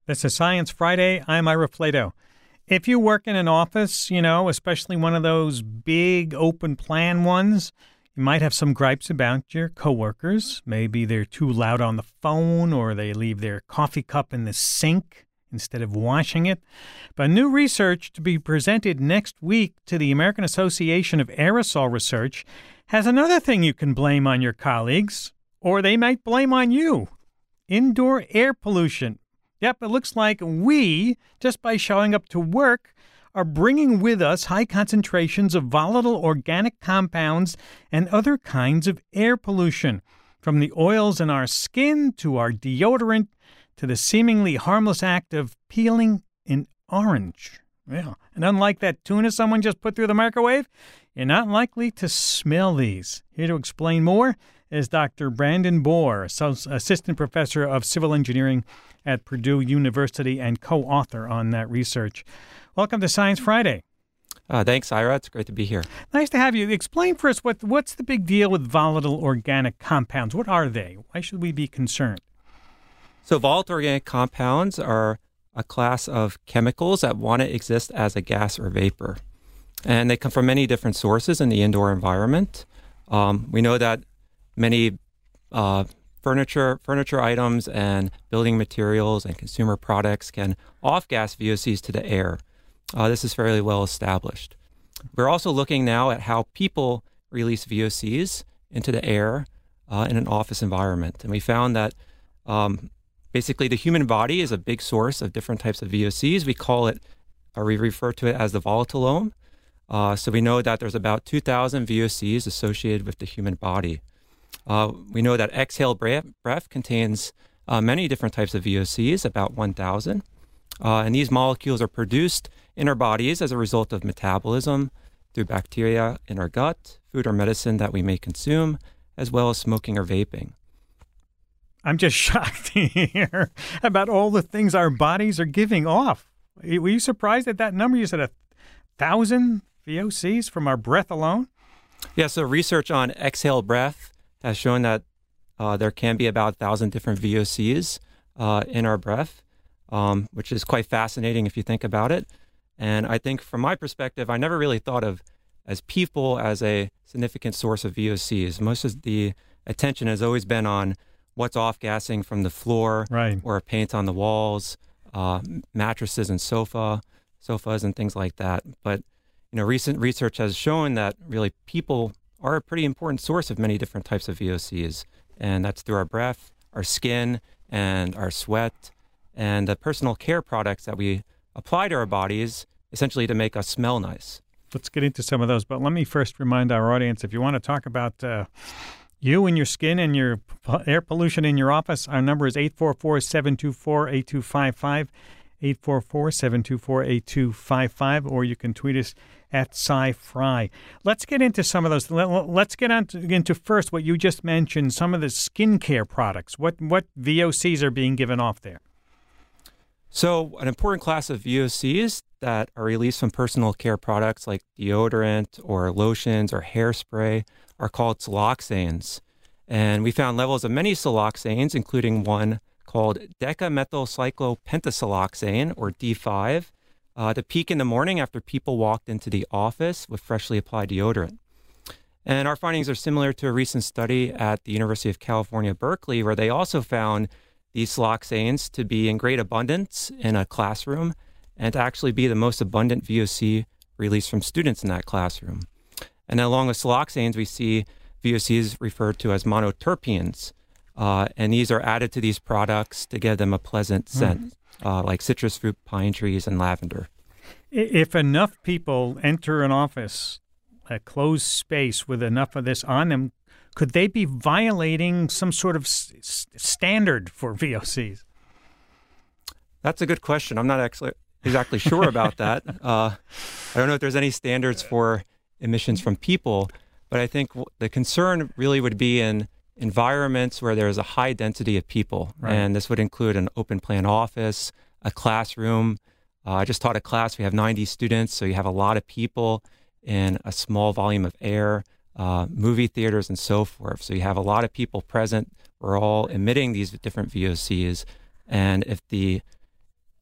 This is Science Friday. I'm Ira Flato. If you work in an office, especially one of those big open plan ones, you might have some gripes about your coworkers. Maybe they're too loud on the phone or they leave their coffee cup in the sink instead of washing it. But new research to be presented next week to the American Association of Aerosol Research has another thing you can blame on your colleagues, or they might blame on you: indoor air pollution. Yep, it looks like we, just by showing up to work, are bringing with us high concentrations of volatile organic compounds and other kinds of air pollution, from the oils in our skin to our deodorant to the seemingly harmless act of peeling an orange. Yeah. And unlike that tuna someone just put through the microwave, you're not likely to smell these. Here to explain more is Dr. Brandon Bohr, Assistant Professor of Civil Engineering at Purdue University and co-author on that research. Welcome to Science Friday. Thanks, Ira. It's great to be here. Nice to have you. Explain for us what's the big deal with volatile organic compounds? What are they? Why should we be concerned? So volatile organic compounds are a class of chemicals that want to exist as a gas or vapor. And they come from many different sources in the indoor environment. We know that many furniture items and building materials and consumer products can off-gas VOCs to the air. This is fairly well established. We're also looking now at how people release VOCs into the air in an office environment. And we found that basically the human body is a big source of different types of VOCs. We refer to it as the volatilome. So we know that there's about 2,000 VOCs associated with the human body. We know that exhaled breath contains many different types of VOCs, about 1,000. And these molecules are produced in our bodies as a result of metabolism through bacteria in our gut, food or medicine that we may consume, as well as smoking or vaping. I'm just shocked to hear about all the things our bodies are giving off. Were you surprised at that number? You said 1,000 VOCs from our breath alone? Yeah, so research on exhaled breath has shown that there can be about 1,000 different VOCs in our breath, which is quite fascinating if you think about it. And I think from my perspective, I never really thought of as people as a significant source of VOCs. Most of the attention has always been on what's off-gassing from the floor, right, or paint on the walls, mattresses and sofas and things like that. But recent research has shown that really people are a pretty important source of many different types of VOCs. And that's through our breath, our skin, and our sweat, and the personal care products that we apply to our bodies, essentially to make us smell nice. Let's get into some of those. But let me first remind our audience, if you want to talk about you and your skin and your air pollution in your office, our number is 844-724-8255, 844-724-8255, or you can tweet us at SciFri. Let's get into some of those. Let's get into first what you just mentioned, some of the skincare products. What VOCs are being given off there? So an important class of VOCs that are released from personal care products like deodorant or lotions or hairspray are called siloxanes. And we found levels of many siloxanes, including one called decamethylcyclopentasiloxane, or D5, to peak in the morning after people walked into the office with freshly applied deodorant. And our findings are similar to a recent study at the University of California, Berkeley, where they also found these siloxanes to be in great abundance in a classroom and to actually be the most abundant VOC released from students in that classroom. And along with siloxanes, we see VOCs referred to as monoterpenes, and these are added to these products to give them a pleasant scent, like citrus fruit, pine trees, and lavender. If enough people enter an office, a closed space with enough of this on them, could they be violating some sort of standard for VOCs? That's a good question. I'm not exactly sure about that. I don't know if there's any standards for emissions from people, but I think the concern really would be in environments where there's a high density of people. Right. And this would include an open plan office, a classroom. I just taught a class. We have 90 students, so you have a lot of people in a small volume of air. Movie theaters and so forth. So you have a lot of people present. We're all emitting these different VOCs. And if the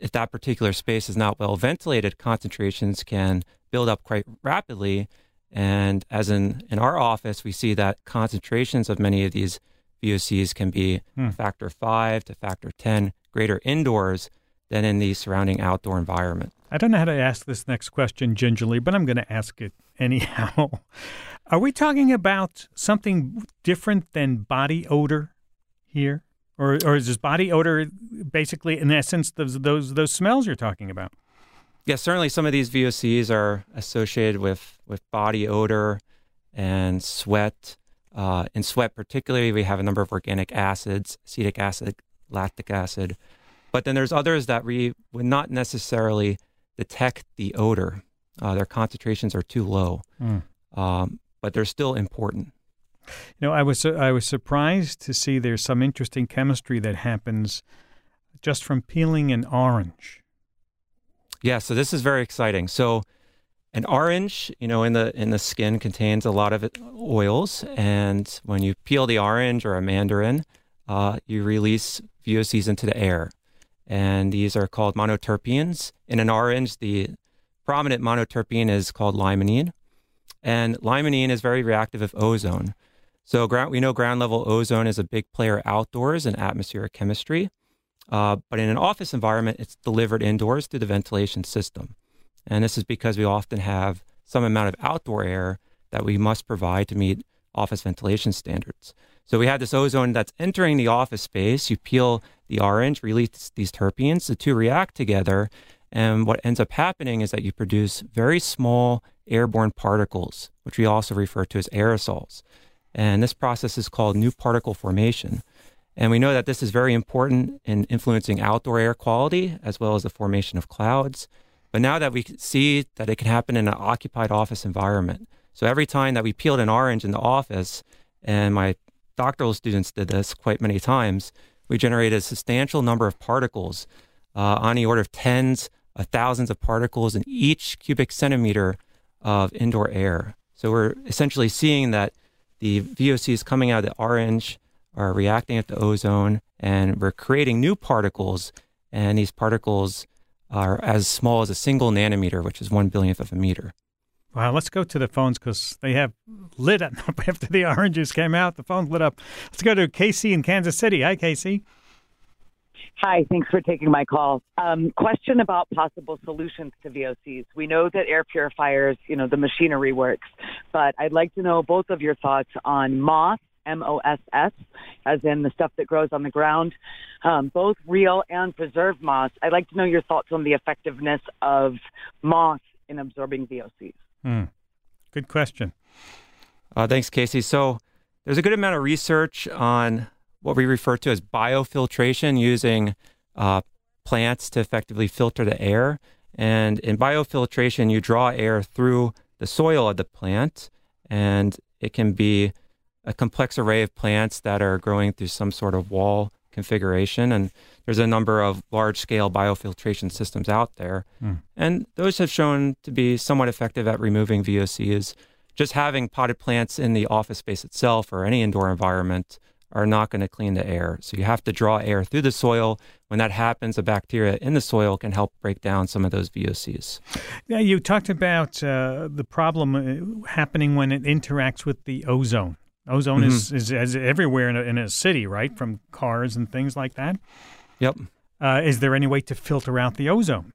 if that particular space is not well ventilated, concentrations can build up quite rapidly. And as in our office, we see that concentrations of many of these VOCs can be factor 5 to factor 10 greater indoors than in the surrounding outdoor environment. I don't know how to ask this next question gingerly, but I'm going to ask it anyhow. Are we talking about something different than body odor here? Or is this body odor basically, in essence, those smells you're talking about? Yes, certainly some of these VOCs are associated with body odor and sweat. In sweat particularly, we have a number of organic acids, acetic acid, lactic acid. But then there's others that we would not necessarily detect the odor. Their concentrations are too low, but they're still important. You know, I was surprised to see there's some interesting chemistry that happens just from peeling an orange. Yeah, so this is very exciting. So an orange, in the skin contains a lot of oils, and when you peel the orange or a mandarin, you release VOCs into the air. And these are called monoterpenes. In an orange, the prominent monoterpene is called limonene. And limonene is very reactive with ozone. So we know ground level ozone is a big player outdoors in atmospheric chemistry. But in an office environment, it's delivered indoors through the ventilation system. And this is because we often have some amount of outdoor air that we must provide to meet office ventilation standards. So we have this ozone that's entering the office space. You peel the orange, release these terpenes. The two react together. And what ends up happening is that you produce very small airborne particles, which we also refer to as aerosols. And this process is called new particle formation. And we know that this is very important in influencing outdoor air quality as well as the formation of clouds. But now that we see that it can happen in an occupied office environment. So every time that we peeled an orange in the office, and my doctoral students did this quite many times, we generated a substantial number of particles on the order of tens of thousands of particles in each cubic centimeter of indoor air. So we're essentially seeing that the VOCs coming out of the orange are reacting with the ozone, and we're creating new particles, and these particles are as small as a single nanometer, which is 1/billionth of a meter. Wow, let's go to the phones because they have lit up after the oranges came out. The phone's lit up. Let's go to Casey in Kansas City. Hi, Casey. Hi, thanks for taking my call. Question about possible solutions to VOCs. We know that air purifiers, the machinery works, but I'd like to know both of your thoughts on moss, MOSS, as in the stuff that grows on the ground, both real and preserved moss. I'd like to know your thoughts on the effectiveness of moss in absorbing VOCs. Good question. Thanks, Casey. So there's a good amount of research on what we refer to as biofiltration, using plants to effectively filter the air. And in biofiltration, you draw air through the soil of the plant, and it can be a complex array of plants that are growing through some sort of wall configuration. And there's a number of large-scale biofiltration systems out there. And those have shown to be somewhat effective at removing VOCs. Just having potted plants in the office space itself or any indoor environment are not going to clean the air. So you have to draw air through the soil. When that happens, the bacteria in the soil can help break down some of those VOCs. Yeah, you talked about the problem happening when it interacts with the ozone. Ozone is everywhere in a city, right? From cars and things like that. Yep. Is there any way to filter out the ozone?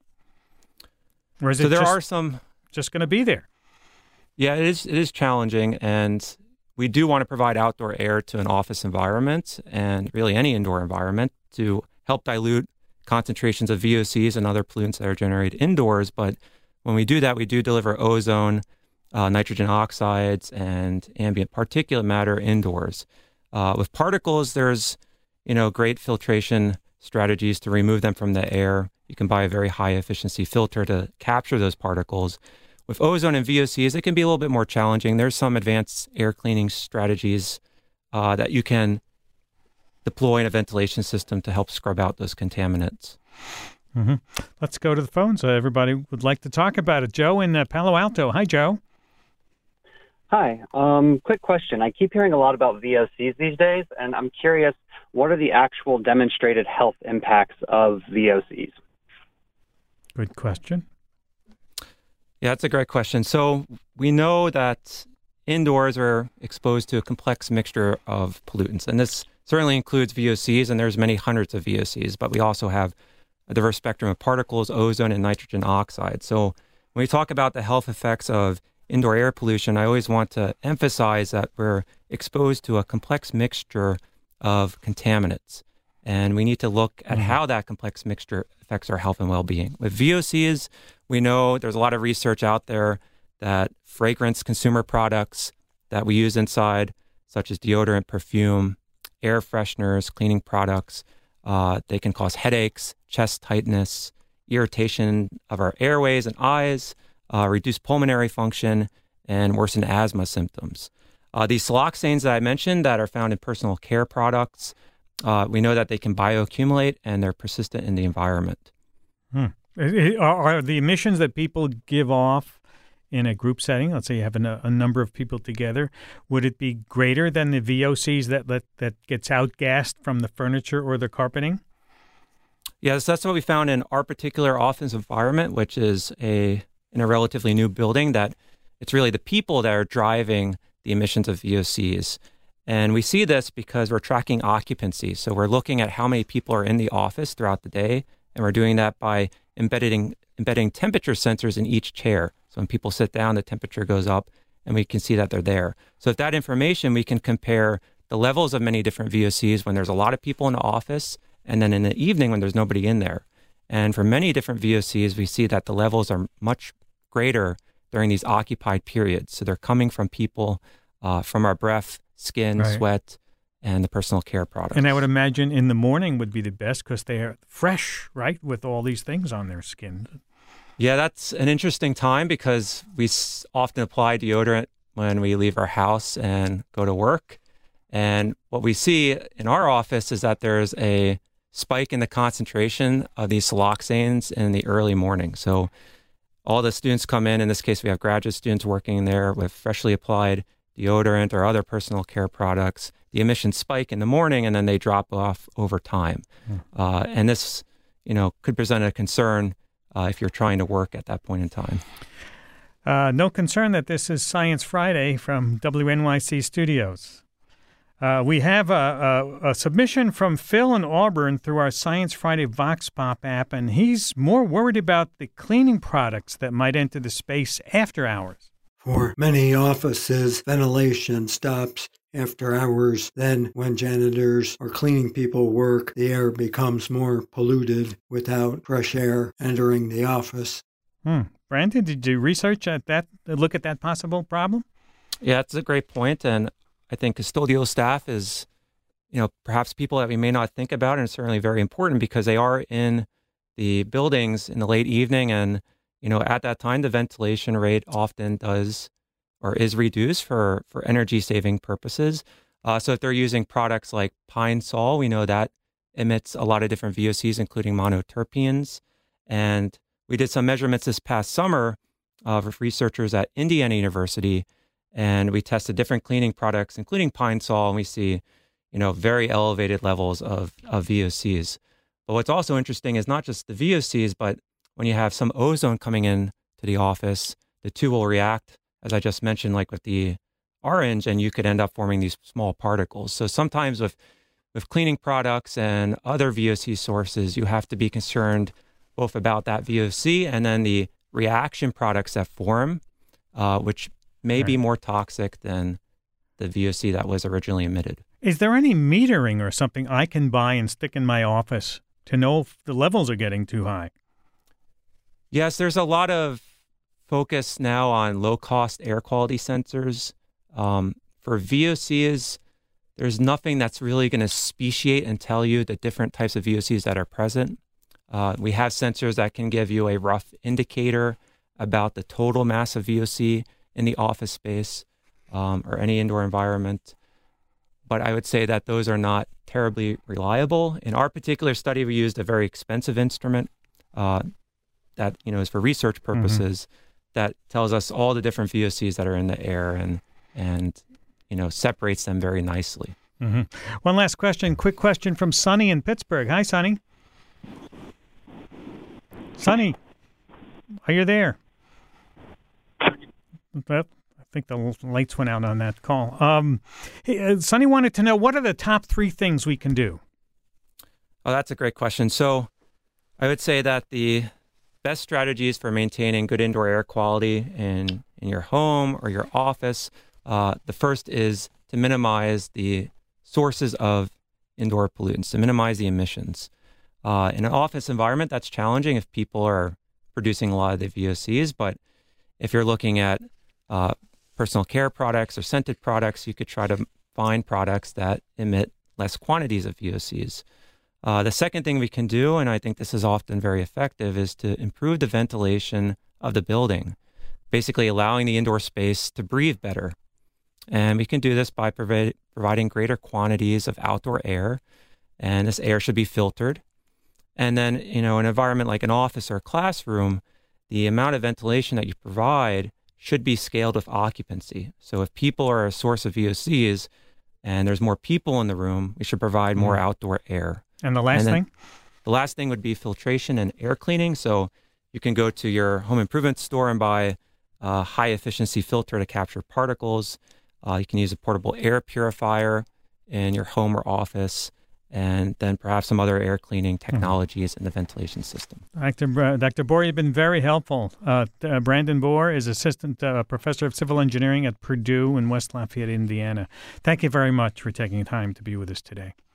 Or is so it there are some just going to be there? Yeah, it is challenging, and we do want to provide outdoor air to an office environment and really any indoor environment to help dilute concentrations of VOCs and other pollutants that are generated indoors. But when we do that, we do deliver ozone, nitrogen oxides, and ambient particulate matter indoors. With particles, there's great filtration strategies to remove them from the air. You can buy a very high efficiency filter to capture those particles. With ozone and VOCs, it can be a little bit more challenging. There's some advanced air cleaning strategies that you can deploy in a ventilation system to help scrub out those contaminants. Let's go to the phones. Everybody would like to talk about it. Joe in Palo Alto. Hi, Joe. Hi. Quick question. I keep hearing a lot about VOCs these days, and I'm curious, what are the actual demonstrated health impacts of VOCs? Good question. Yeah, that's a great question. So we know that indoors are exposed to a complex mixture of pollutants, and this certainly includes VOCs, and there's many hundreds of VOCs, but we also have a diverse spectrum of particles, ozone, and nitrogen oxide. So when we talk about the health effects of indoor air pollution, I always want to emphasize that we're exposed to a complex mixture of contaminants, and we need to look at how that complex mixture affects our health and well-being. With VOCs, we know there's a lot of research out there that fragrance consumer products that we use inside, such as deodorant, perfume, air fresheners, cleaning products, they can cause headaches, chest tightness, irritation of our airways and eyes, reduce pulmonary function, and worsen asthma symptoms. These siloxanes that I mentioned that are found in personal care products, we know that they can bioaccumulate and they're persistent in the environment. Are the emissions that people give off in a group setting, let's say you have a number of people together, would it be greater than the VOCs that gets outgassed from the furniture or the carpeting? Yes, that's what we found in our particular office environment, which is in a relatively new building, that it's really the people that are driving the emissions of VOCs. And we see this because we're tracking occupancy. So we're looking at how many people are in the office throughout the day, and we're doing that by embedding temperature sensors in each chair. So when people sit down, the temperature goes up, and we can see that they're there. So with that information, we can compare the levels of many different VOCs when there's a lot of people in the office, and then in the evening when there's nobody in there. And for many different VOCs, we see that the levels are much greater during these occupied periods. So they're coming from people, from our breath, skin, sweat, and the personal care products. And I would imagine in the morning would be the best because they are fresh, right, with all these things on their skin. Yeah, that's an interesting time because we often apply deodorant when we leave our house and go to work. And what we see in our office is that there's a spike in the concentration of these siloxanes in the early morning. So all the students come in this case, we have graduate students working in there with freshly applied deodorant or other personal care products. The emissions spike in the morning and then they drop off over time. And this, could present a concern if you're trying to work at that point in time. No concern that this is Science Friday from WNYC Studios. We have a submission from Phil in Auburn through our Science Friday Vox Pop app, and he's more worried about the cleaning products that might enter the space after hours. For many offices, ventilation stops after hours. Then when janitors or cleaning people work, the air becomes more polluted without fresh air entering the office. Brandon, did you research look at that possible problem? Yeah, that's a great point. And I think custodial staff is, perhaps people that we may not think about, and it's certainly very important because they are in the buildings in the late evening. And, at that time, the ventilation rate often is reduced for energy saving purposes. So if they're using products like Pine Sol, we know that emits a lot of different VOCs, including monoterpenes. And we did some measurements this past summer of researchers at Indiana University, and we tested different cleaning products, including Pine Sol, and we see, very elevated levels of VOCs. But what's also interesting is not just the VOCs, but when you have some ozone coming in to the office, the two will react, as I just mentioned, like with the orange, and you could end up forming these small particles. So sometimes with cleaning products and other VOC sources, you have to be concerned both about that VOC and then the reaction products that form, which may be more toxic than the VOC that was originally emitted. Is there any metering or something I can buy and stick in my office to know if the levels are getting too high? Yes, there's a lot of focus now on low-cost air quality sensors. For VOCs, there's nothing that's really going to speciate and tell you the different types of VOCs that are present. We have sensors that can give you a rough indicator about the total mass of VOC in the office space or any indoor environment. But I would say that those are not terribly reliable. In our particular study, we used a very expensive instrument that is for research purposes that tells us all the different VOCs that are in the air and separates them very nicely. One last question, quick question from Sonny in Pittsburgh. Hi, Sonny. Sonny. Are you there? I think the lights went out on that call. Hey, Sonny wanted to know, what are the top 3 things we can do? Oh, that's a great question. So I would say that the best strategies for maintaining good indoor air quality in your home or your office, the first is to minimize the sources of indoor pollutants, to minimize the emissions. In an office environment, that's challenging if people are producing a lot of the VOCs, but if you're looking at personal care products or scented products, you could try to find products that emit less quantities of VOCs. The second thing we can do, and I think this is often very effective, is to improve the ventilation of the building, basically allowing the indoor space to breathe better. And we can do this by providing greater quantities of outdoor air, and this air should be filtered. And then, an environment like an office or a classroom, the amount of ventilation that you provide should be scaled with occupancy. So if people are a source of VOCs and there's more people in the room, we should provide more outdoor air. And the last thing? The last thing would be filtration and air cleaning. So you can go to your home improvement store and buy a high-efficiency filter to capture particles. You can use a portable air purifier in your home or office, and then perhaps some other air cleaning technologies in the ventilation system. Dr. Bohr, you've been very helpful. Brandon Bohr is Assistant Professor of Civil Engineering at Purdue in West Lafayette, Indiana. Thank you very much for taking time to be with us today.